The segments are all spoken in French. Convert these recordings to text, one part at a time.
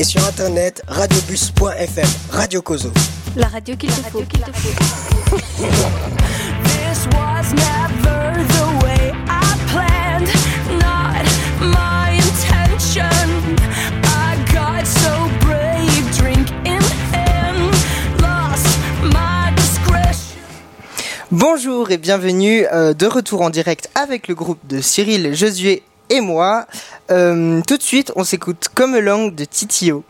et sur internet radiobus.fm. Radio Kozo. La radio qu'il te faut. This was never the way I planned, not my intention. I got so brave, drink in hand, lost my discretion. Bonjour et bienvenue de retour en direct avec le groupe de Cyril, Josué et moi. Tout de suite, on s'écoute Come Along de Titio.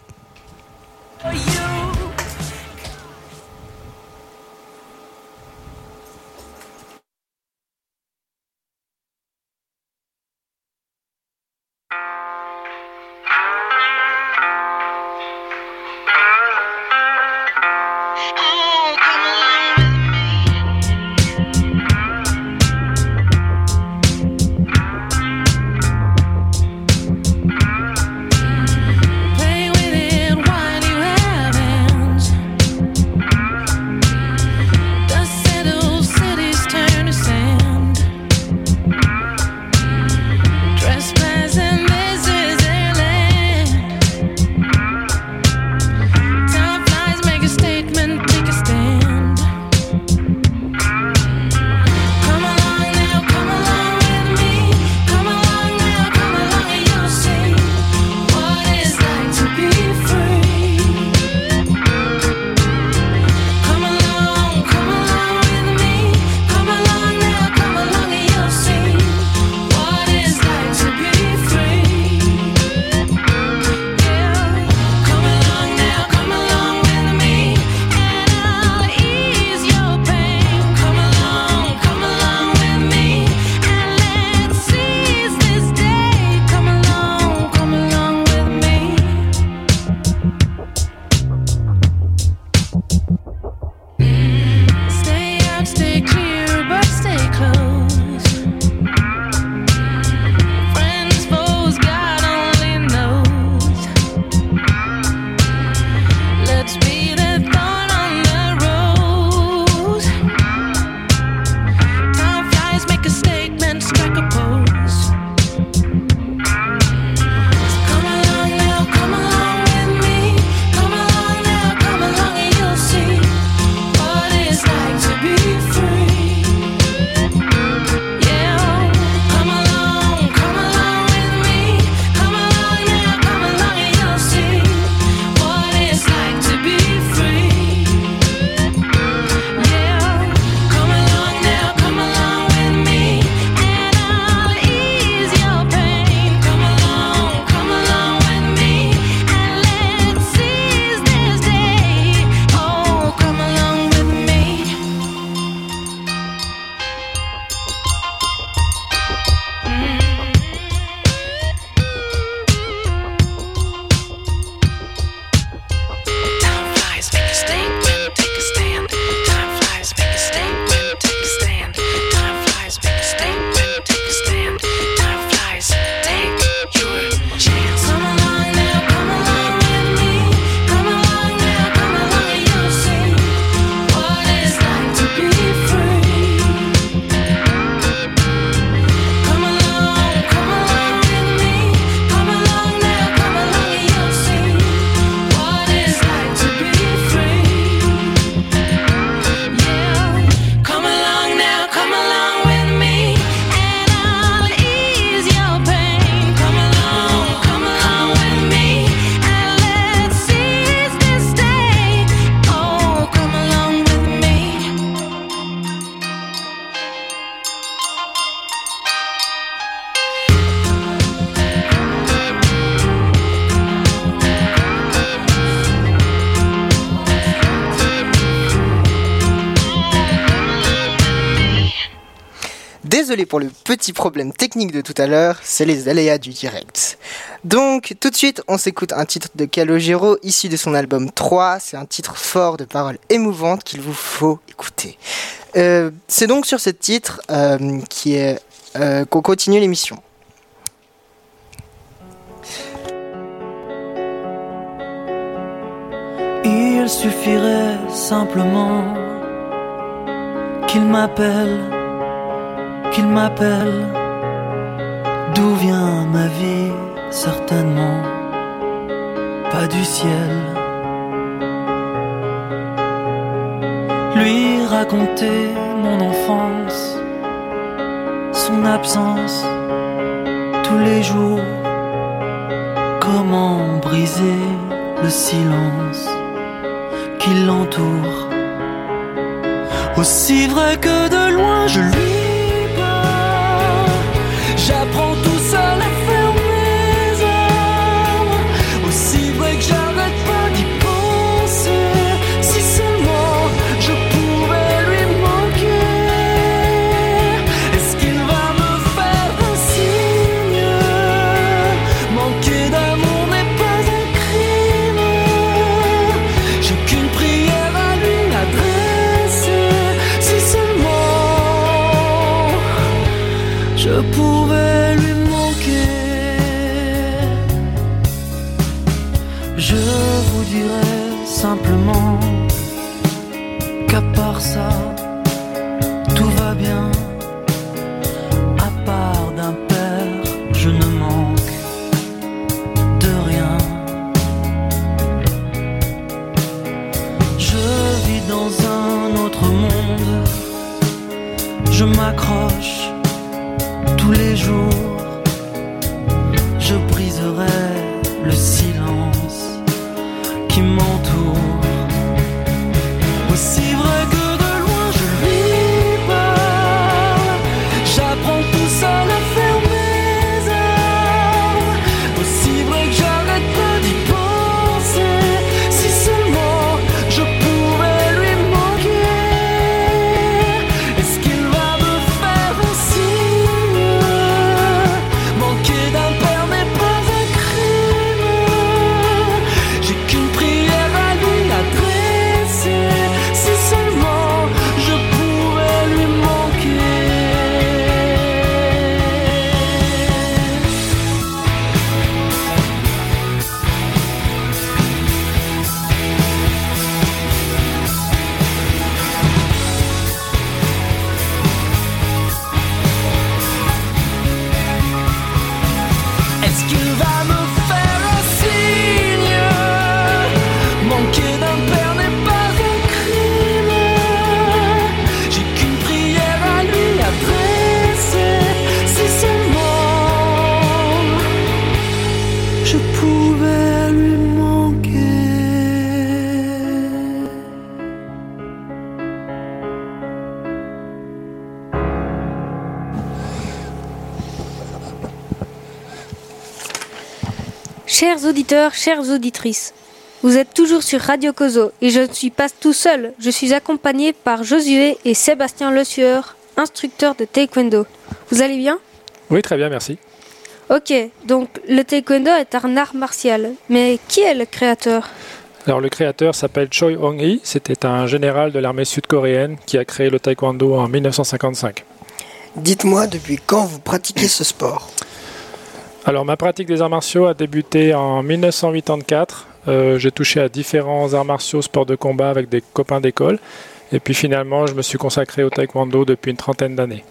Désolé pour le petit problème technique de tout à l'heure, c'est les aléas du direct. Donc, tout de suite, on s'écoute un titre de Calogero issu de son album 3. C'est un titre fort de paroles émouvantes qu'il vous faut écouter. C'est donc sur ce titre qu'on continue l'émission. Il suffirait simplement qu'il m'appelle. D'où vient ma vie, certainement bas du ciel. Lui raconter mon enfance, son absence tous les jours. Comment briser le silence qui l'entoure. Aussi vrai que de loin je lui parle, j'apprends tout seul à faire mes armes. Aussi vrai que j'arrête pas d'y penser. Si seulement je pouvais lui manquer. Est-ce qu'il va me faire un signe? Manquer d'amour n'est pas un crime. J'ai qu'une prière à lui adresser. Si seulement je pouvais lui manquer. Je vous dirais simplement qu'à part ça, tout va bien. À part d'un père, je ne manque de rien. Je vis dans un autre monde. Je m'accroche tous les jours. Je briserai le silence qui m'entoure. Aussi vrai que de loin je lui parle, j'apprends tout seul à faire mes armes. Aussi vrai que j'arrête pas d'y penser. Si seulement je pouvais lui manquer. Est-ce qu'il va me faire un signe? Manquer d'un père n'est pas un crime. J'ai qu'une prière à lui adresser. Si seulement je pouvais lui manquer. Est-ce qu'il va me faire un signe? Manquer d'un père n'est pas un crime. J'ai qu'une prière à lui adresser. Si seulement je pouvais lui manquer. Chers auditeurs, chères auditrices, vous êtes toujours sur Radio Kozo et je ne suis pas tout seul. Je suis accompagné par Josué et Sébastien Le Sueur, instructeurs de taekwondo. Vous allez bien? Oui, très bien, merci. Ok, donc le taekwondo est un art martial, mais qui est le créateur? Alors le créateur s'appelle Choi Hong-hee, c'était un général de l'armée sud-coréenne qui a créé le taekwondo en 1955. Dites-moi depuis quand vous pratiquez ce sport? Alors ma pratique des arts martiaux a débuté en 1984. J'ai touché à différents arts martiaux, sports de combat avec des copains d'école. Et puis finalement, je me suis consacré au taekwondo depuis une trentaine d'années.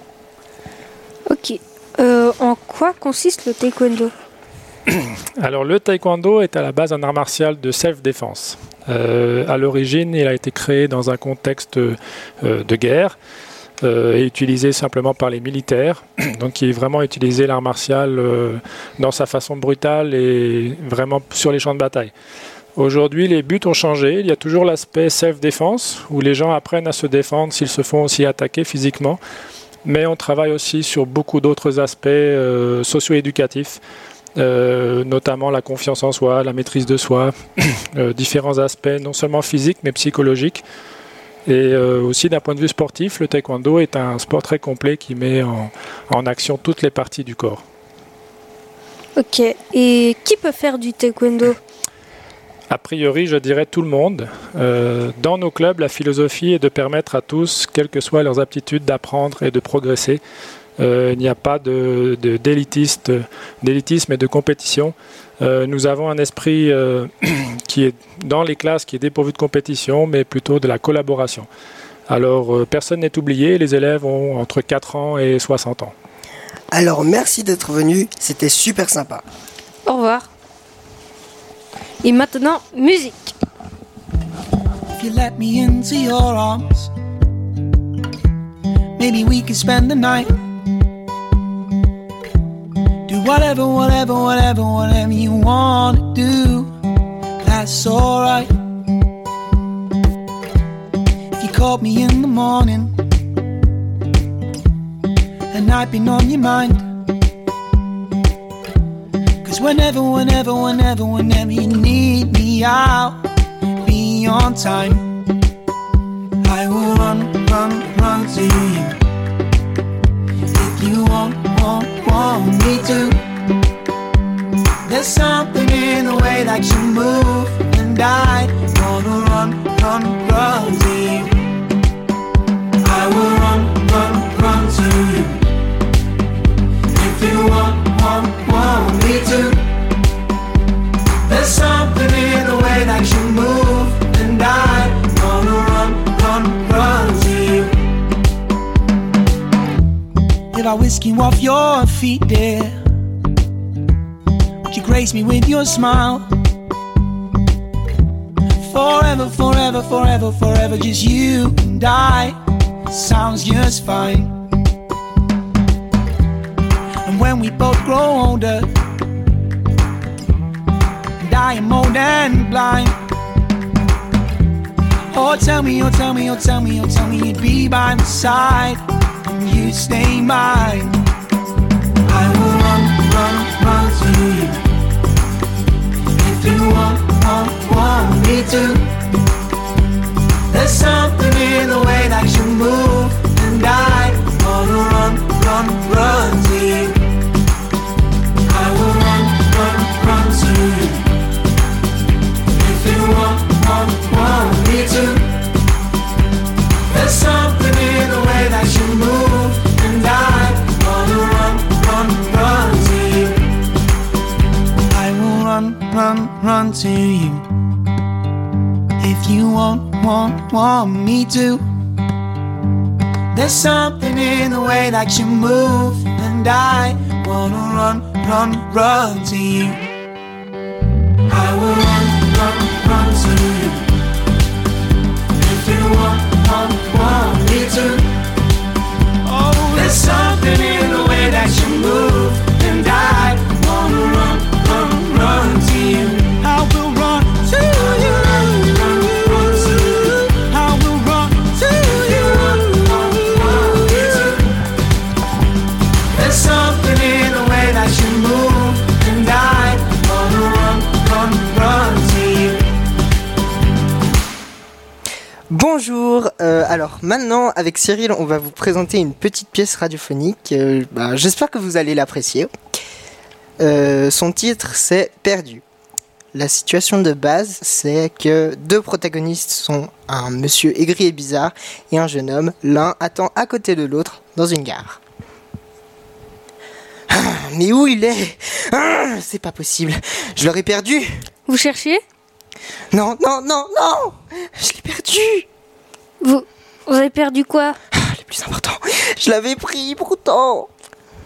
Ok, en quoi consiste le taekwondo? Alors le taekwondo est à la base un art martial de self-défense. À l'origine, il a été créé dans un contexte de guerre. Et utilisé simplement par les militaires, donc qui vraiment utilisé l'art martial dans sa façon brutale et vraiment sur les champs de bataille. Aujourd'hui, les buts ont changé, il y a toujours l'aspect self-défense, où les gens apprennent à se défendre s'ils se font aussi attaquer physiquement, mais on travaille aussi sur beaucoup d'autres aspects socio-éducatifs, notamment la confiance en soi, la maîtrise de soi, différents aspects non seulement physiques mais psychologiques. Et aussi d'un point de vue sportif, le taekwondo est un sport très complet qui met en action toutes les parties du corps. Ok, et qui peut faire du taekwondo? A priori, je dirais tout le monde. Dans nos clubs, la philosophie est de permettre à tous, quelles que soient leurs aptitudes, d'apprendre et de progresser. Il n'y a pas d'élitisme et de compétition. Nous avons un esprit qui est dans les classes, qui est dépourvu de compétition, mais plutôt de la collaboration. Alors, personne n'est oublié, les élèves ont entre 4 ans et 60 ans. Alors, merci d'être venu, c'était super sympa. Au revoir. Et maintenant, musique. If you let me into your arms, maybe we could spend the night. Do whatever, whatever, whatever, whatever you wanna do. That's alright. If you called me in the morning and I've been on your mind, 'cause whenever, whenever, whenever, whenever you need me, I'll be on time. I will run, run, run to you. If you want me to. There's something in the way that you move, and I wanna run, run, run to you. I will run, run, run to you. If you want me to. There's something in the way that you move, and I wanna run, run, run to you. If I whisk you off your feet, dear, would you grace me with your smile? Forever, forever, forever, forever, just you and I. Sounds just fine. And when we both grow older, and I am old and blind, oh tell me, oh tell me, oh tell me, oh tell me you'd be by my side, and you'd stay mine. I will run, run, run to you. If you want me to. There's something in the way that you move, and I wanna run, run, run to you. I will run, run, run to you. If you want me to. There's something in the way that you move, and I wanna run, run, run to you. I will run, run, run to you. If you want me to. There's something in the way that you move, and I wanna run, run, run to you. I will run, run, run to you. If you want me to. Oh, there's something in the way that you move, and I wanna run, run, run to you. I will run to you. Bonjour, alors maintenant avec Cyril on va vous présenter une petite pièce radiophonique, j'espère que vous allez l'apprécier. Son titre c'est Perdu. La situation de base c'est que deux protagonistes sont un monsieur aigri et bizarre et un jeune homme, l'un attend à côté de l'autre dans une gare. Mais où il est ? C'est pas possible, je l'aurais perdu. Vous cherchiez ? Non, je l'ai perdu. Vous avez perdu quoi ? Le plus important, je l'avais pris pourtant. Hein ?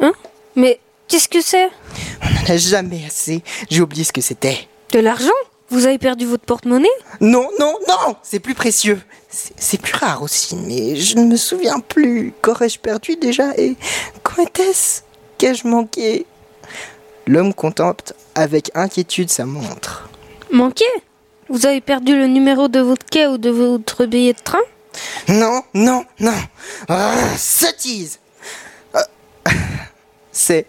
Mais qu'est-ce que c'est ? On n'en a jamais assez, j'ai oublié ce que c'était. De l'argent ? Vous avez perdu votre porte-monnaie ? Non, c'est plus précieux. C'est plus rare aussi, mais je ne me souviens plus. Qu'aurais-je perdu déjà et quand était-ce qu'ai-je manqué ? L'homme contemple avec inquiétude sa montre. Manqué ? Vous avez perdu le numéro de votre quai ou de votre billet de train ? Non. Sottise. C'est...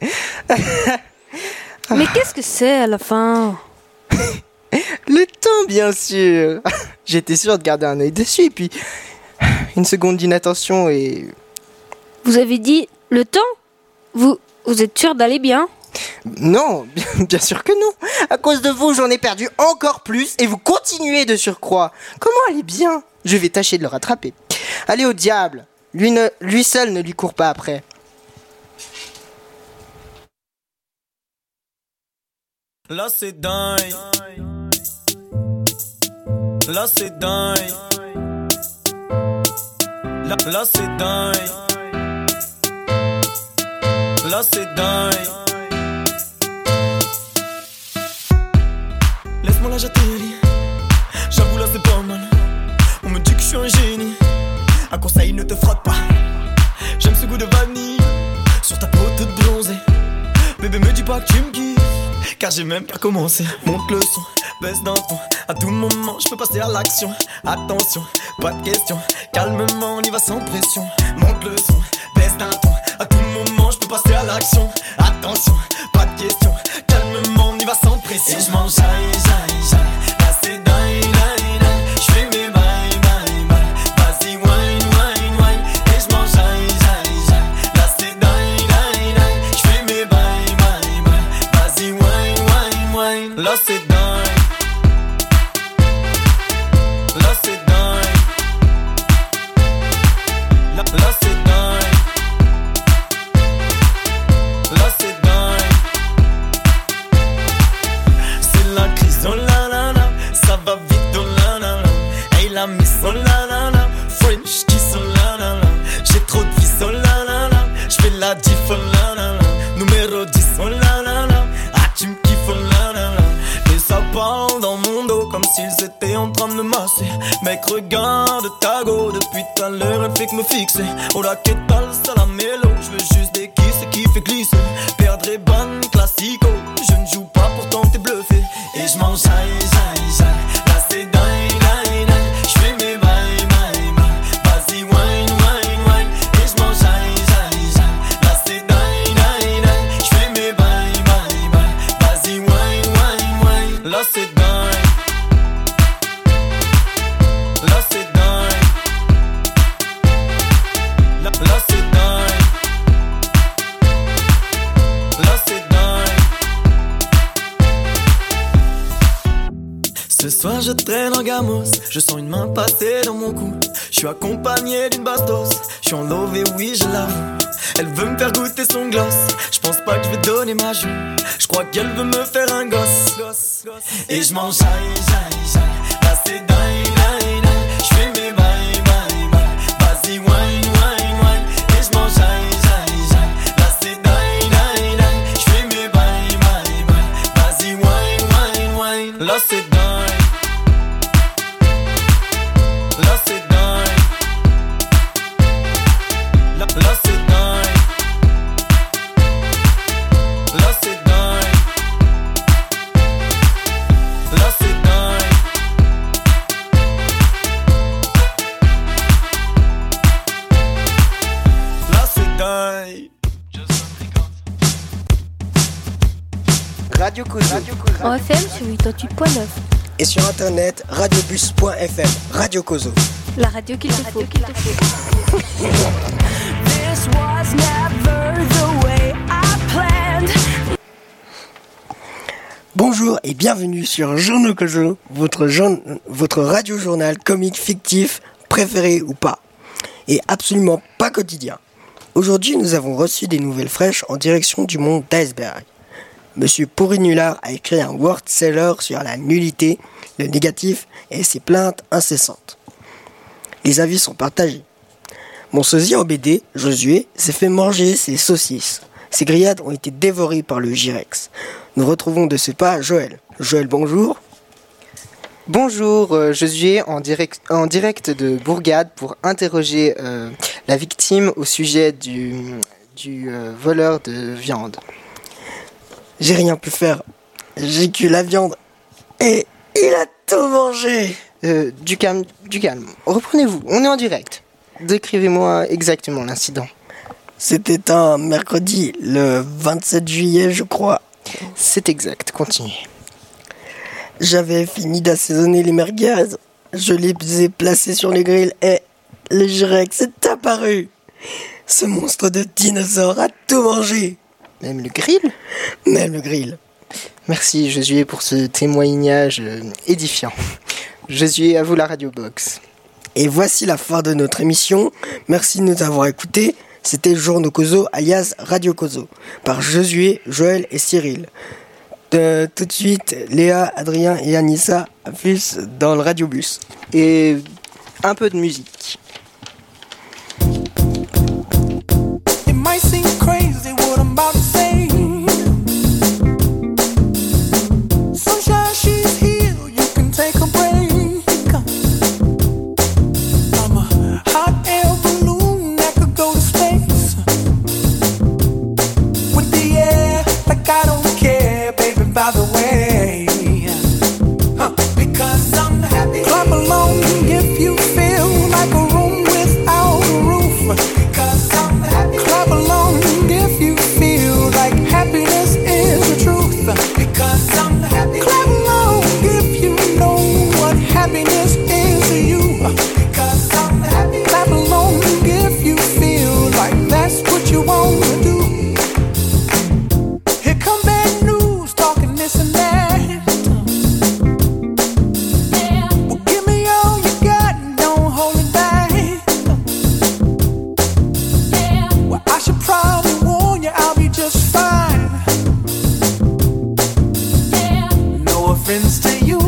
Mais qu'est-ce que c'est à la fin ? Le temps, bien sûr. J'étais sûr de garder un œil dessus, et puis... Une seconde d'inattention et... Vous avez dit le temps ? Vous êtes sûr d'aller bien ? Non, bien sûr que non. À cause de vous, j'en ai perdu encore plus et vous continuez de surcroît. Comment aller bien ? Je vais tâcher de le rattraper. Allez au diable. Lui seul ne lui court pas après. Là c'est dingue. Là c'est dingue. Là c'est dingue. Là c'est dingue. franchement là j'atterris. J'avoue là c'est pas mal. On me dit que je suis un génie. Un conseil, ne te frotte pas. J'aime ce goût de vanille sur ta peau toute bronzée. Bébé me dis pas que tu me kiffes, car j'ai même pas commencé. Monte le son, baisse d'un ton. À tout moment je peux passer à l'action. Attention, pas de question. Calmement on y va sans pression. Monte le son, baisse d'un ton. À tout moment je peux passer à l'action. Attention, pas de question. Calmement on y va sans pression. Et je mange j'aille. Là c'est dingue, dingue, dingue. J'fais mes bails, bails, bails. Vas-y wine, wine, wine. Et je mange j'aille. Là c'est dingue, dingue, dingue. J'fais mes bails, bails, bails. Vas-y wine, wine, wine. Là c'est dingue. Là c'est dingue. Là c'est dingue. Là c'est dingue. C'est la crise, oh la la la. Ça va vite, oh la la la. Hey la miss, oh la la la. French kiss, oh la la la. J'ai trop de vis, oh la la la. J'fais la diff, oh la la la. Numéro 10, oh la la la. Ah tu me kiffes, oh la la la. Et ça parle dans mon dos comme s'ils étaient en train de me masser. Mec regarde ta go, depuis tout à l'heure elle fait que me fixer. Oh la que tal, ça la mélo. J'veux juste des kisses qui fait glisser. Perdre est bonne, classico. Je ne joue pas pourtant t'es bluffé. Et j'm'en j'aille. Là c'est dingue, dingue, dingue. J'fais mes bails, bails, bails. Vas-y wine, wine, wine. Et j'm'en j'aille. Là c'est dingue, dingue, dingue. J'fais mes bails, bails, bails. Vas-y wine, wine, wine. Là c'est dingue. Là c'est dingue. Là c'est dingue. Là c'est dingue. Ce soir je traîne en gamos. Je sens une main passer dans mon cou. Je suis accompagné d'une bastos. Je suis en love et oui je l'avoue. Elle veut me faire goûter son gloss. Je pense pas que je vais donner ma joue. Je crois qu'elle veut me faire un gosse. Et je m'en j'aille. Là c'est dingue, dingue, dingue. Je fais mes bails, bails, bails. Vas-y wine, wine, wine. Et je m'en j'aille. Là c'est dingue, dingue, dingue. Je fais mes bails, bails, bails. Vas-y wine, wine, wine. Là c'est dingue. Là c'est dingue. Là c'est dingue. Là c'est dingue. Là c'est dingue. Là c'est dingue. Radio Kozo. En FM sur 88.9. Et sur internet, radiobus.fm. Radio Kozo. La radio qu'il te faut. This was never the way I planned. Bonjour et bienvenue sur Journaux Kozo, votre radio-journal comique fictif préféré ou pas. Et absolument pas quotidien. Aujourd'hui, nous avons reçu des nouvelles fraîches en direction du monde d'iceberg. Monsieur Pourri-Nullard a écrit un word-seller sur la nullité, le négatif et ses plaintes incessantes. Les avis sont partagés. Mon sosie en BD, Josué, s'est fait manger ses saucisses. Ses grillades ont été dévorées par le Girex. Nous retrouvons de ce pas Joël. Joël, bonjour. Bonjour, Josué en direct de Bourgade pour interroger la victime au sujet du voleur de viande. J'ai rien pu faire. J'ai cuit la viande et il a tout mangé. Du calme. Reprenez-vous, on est en direct. Décrivez-moi exactement l'incident. C'était un mercredi, le 27 juillet, je crois. C'est exact, continuez. J'avais fini d'assaisonner les merguez. Je les ai placés sur les grilles et le Girex est apparu. Ce monstre de dinosaure a tout mangé. Même le grill ? Même le grill. Merci Josué pour ce témoignage édifiant. Josué, à vous la Radio Box. Et voici la fin de notre émission. Merci de nous avoir écoutés. C'était Journaux Kozo alias Radio Kozo par Josué, Joël et Cyril. Tout de suite, Léa, Adrien et Anissa à plus dans le radiobus. Et un peu de musique. It might seem crazy what I'm about to say. Sunshine, she's here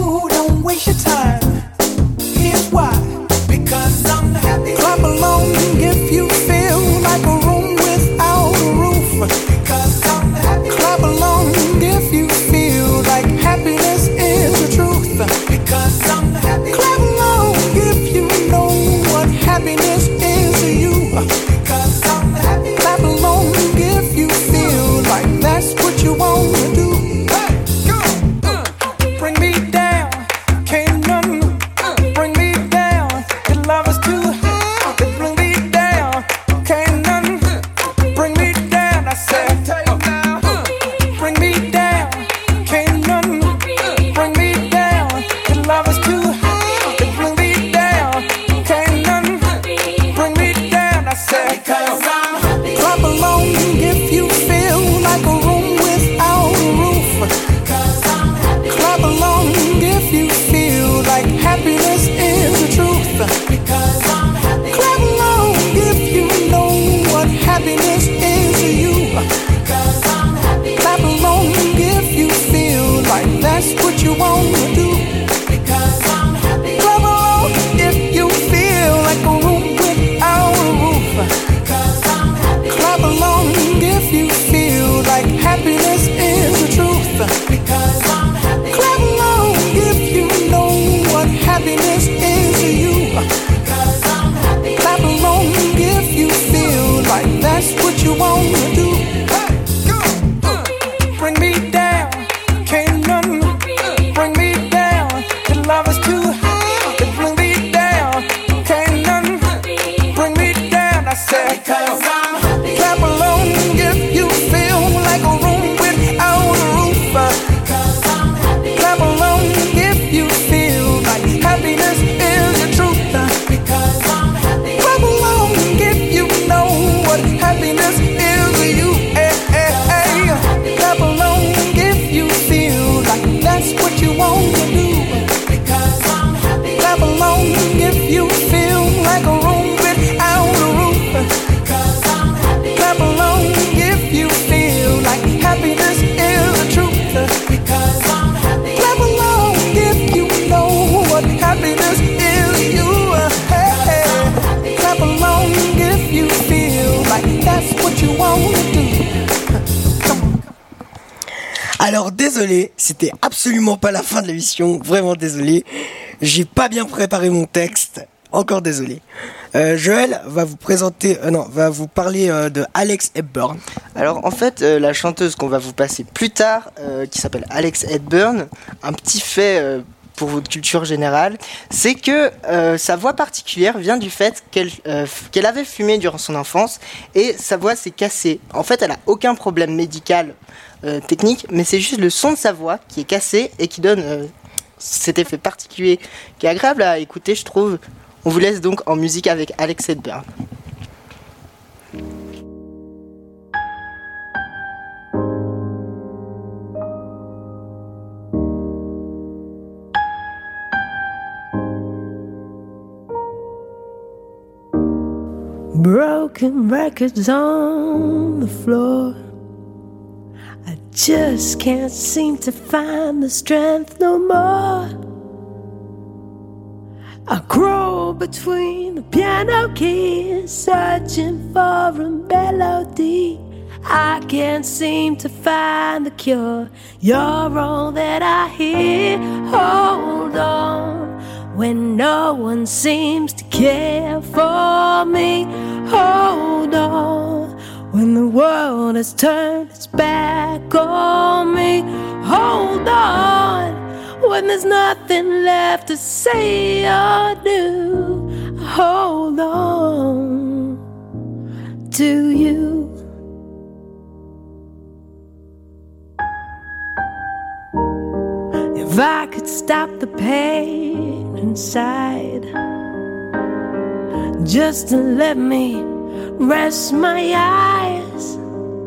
Oh, don't waste your time. Here's why. Because I'm happy. Clap along if you feel like a room without a roof. Because I'm happy. Clap along if you feel like happiness is the truth. Because I'm happy. Clap along if you know what happiness is to you. Because I'm happy. Clap along if you feel like that's what you want to do. Hey, go! Bring me down, can't none bring me down. Your love is too high. Bring me down, can't none bring me down. I said, bring me down, can't none bring me down. Your love is too high. Bring me down, can't none bring me down. I said, clap along if you feel like a room without a roof. Clap along if you feel like happiness is the truth. Clap along if you know what happiness is to you. Clap along if you feel like that's what you want to do. Clap along if you feel like a room without a roof. Clap along if you feel like happiness is the truth. Clap along if you know what happiness is to you. Clap along if you feel like that's what you want to do. Bring me down, can't none bring me down. Your love is too high. Bring me down, can't none bring me down. I said, clap along if you feel like a room without a roof. Clap along if you feel like happiness is the truth. Clap along if you know what happiness is to you. Clap along if you feel like that's what you want to do. Clap along if you feel like a room without a roof. Clap along if you feel like happiness is the truth. Clap along if you know what happiness is to you. Clap along if you feel like that's what you want to do. Alors désolé, c'était absolument pas la fin de l'émission, vraiment désolé. J'ai pas bien préparé mon texte, encore désolé. Joël va vous présenter, va vous parler de Alex Hepburn. Alors en fait, la chanteuse qu'on va vous passer plus tard, qui s'appelle Alex Hepburn, un petit fait pour votre culture générale, c'est que sa voix particulière vient du fait qu'elle avait fumé durant son enfance et sa voix s'est cassée. En fait, elle a aucun problème médical technique, mais c'est juste le son de sa voix qui est cassé et qui donne cet effet particulier qui est agréable à écouter, je trouve. On vous laisse donc en musique avec Alex Hepburn. Broken records on the floor. I just can't seem to find the strength no more. I crawl between the piano keys, searching for a melody. I can't seem to find the cure. You're all that I hear. Hold on when no one seems to care for me. Hold on when the world has turned its back on me. Hold on when there's nothing left to say or do. Hold on to you. If I could stop the pain inside, just to let me rest my eyes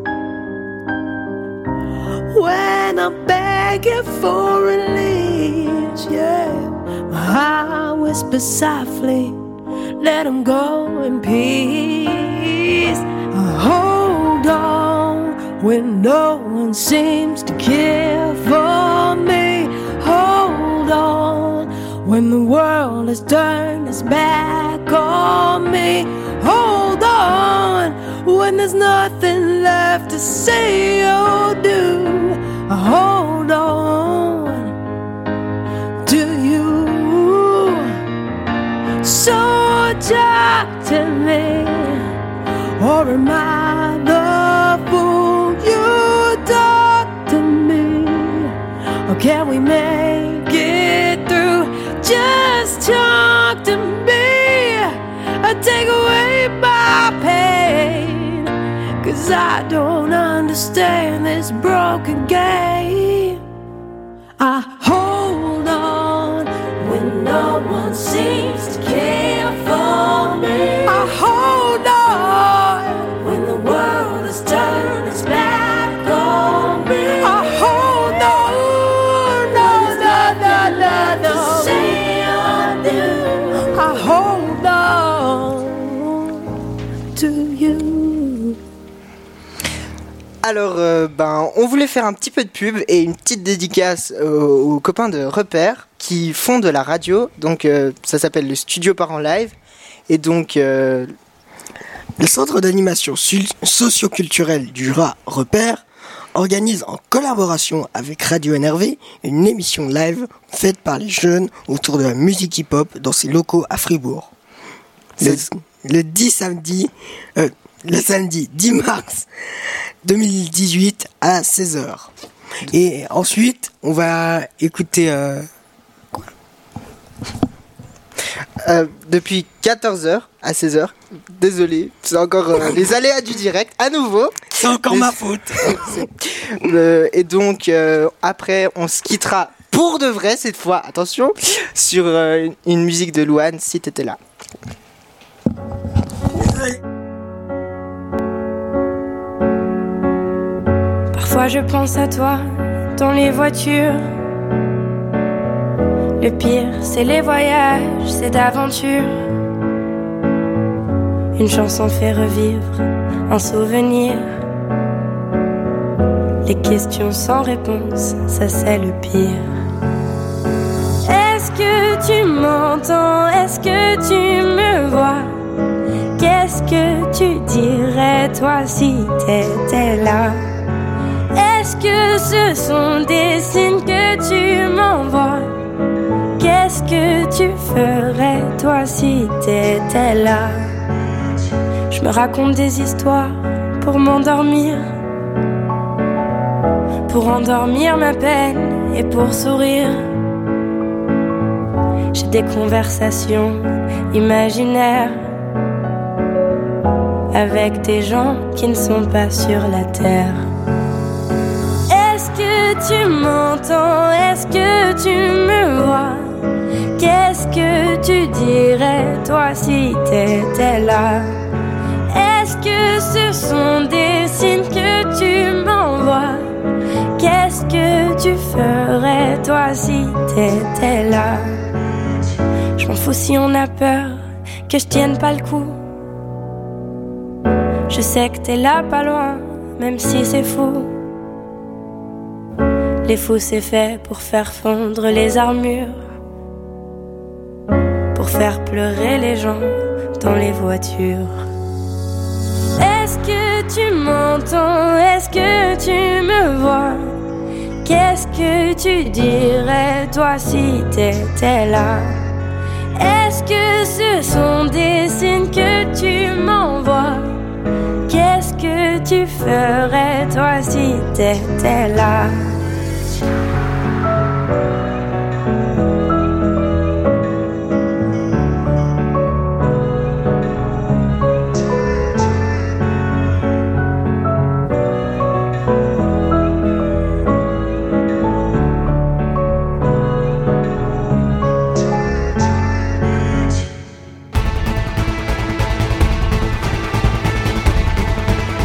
when I'm begging for release, yeah. My heart whispers softly, let him go in peace. Hold on when no one seems to care for me. Hold hold on when the world has turned its back on me. Hold on when there's nothing left to say or do. Hold on to you. So talk to me, or am I the fool? You talk to me, or can we make it through? Just talk to me, take away my pain, 'cause I don't understand this broken game. I hold on when no one seems to care for me. I hold on when the world has turned its back on me. I hold on, no, no, no, no, no. Say I do. I hold on to you. Alors, on voulait faire un petit peu de pub et une petite dédicace aux copains de Repère qui font de la radio. Donc, ça s'appelle le Studio Parents Live. Et donc, le centre d'animation socio-culturelle du Jura Repère organise en collaboration avec Radio NRV une émission live faite par les jeunes autour de la musique hip-hop dans ses locaux à Fribourg. Le samedi 10 mars 2018 à 16h. Et ensuite, on va écouter... depuis 14h à 16h, désolé, c'est encore les aléas du direct, à nouveau. C'est encore ma faute. Et donc, après, on se quittera pour de vrai cette fois, attention, sur une musique de Louane, Si t'étais là. Parfois je pense à toi dans les voitures. Le pire, c'est les voyages, c'est d'aventure. Une chanson fait revivre un souvenir. Les questions sans réponse, ça c'est le pire. Est-ce que tu m'entends? Est-ce que tu me vois? Qu'est-ce que tu dirais toi si t'étais là? Est-ce que ce sont des signes que tu m'envoies? Qu'est-ce que tu ferais toi si t'étais là? Je me raconte des histoires pour m'endormir, pour endormir ma peine et pour sourire. J'ai des conversations imaginaires avec des gens qui ne sont pas sur la terre. Est-ce que tu m'entends? Est-ce que tu me vois? Qu'est-ce que tu dirais toi si t'étais là? Est-ce que ce sont des signes que tu m'envoies? Qu'est-ce que tu ferais toi si t'étais là? Je m'en fous si on a peur que je tienne pas le coup. Je sais que t'es là pas loin, même si c'est fou. Les fous c'est fait pour faire fondre les armures, pour faire pleurer les gens dans les voitures. Est-ce que tu m'entends? Est-ce que tu me vois? Qu'est-ce que tu dirais toi si t'étais là? Est-ce que ce sont des signes que tu m'envoies? Qu'est-ce que tu ferais toi si t'étais là?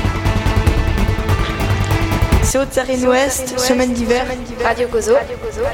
Haute-Sarine-Ouest, semaine d'hiver. Radio Kozo.